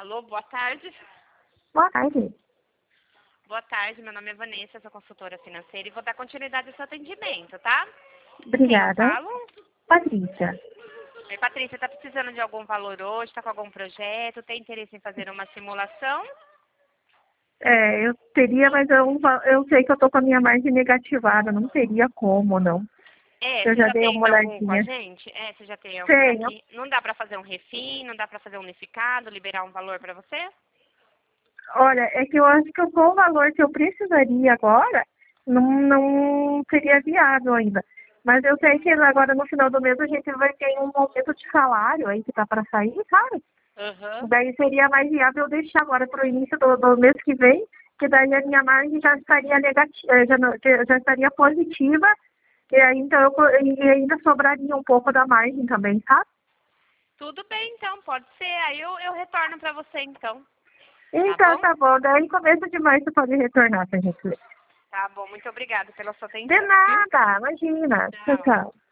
Alô, boa tarde. Boa tarde. Boa tarde, meu nome é Vanessa, sou consultora financeira e vou dar continuidade ao seu atendimento, tá? Obrigada. Quem eu falo? Patrícia. Oi, Patrícia, tá precisando de algum valor hoje? Tá com algum projeto? Tem interesse em fazer uma simulação? Eu teria, mas eu sei que eu tô com a minha margem negativada. Não teria como, não. Eu Você já já dei tem uma algum com a olhadinha. gente? Você já tem algum Tenho. aqui? Não dá pra fazer um refim, não dá pra fazer um unificado, liberar um valor pra você? Olha, é que eu acho que com o valor que eu precisaria agora, não seria viável ainda. Mas eu sei que agora no final do mês a gente vai ter um aumento de salário aí que tá para sair, sabe? Aham. Daí seria mais viável deixar agora para o início do mês que vem, que daí a minha margem já estaria negativa, já estaria positiva, e aí então e ainda sobraria um pouco da margem também, sabe? Tudo bem, então, pode ser. Aí eu retorno pra você, então. Tá Então bom? tá bom, daí começo de março você pode retornar pra gente ver. Tá bom, muito obrigada pela sua De atenção, viu? nada, imagina. Tchau, Tchau. tchau.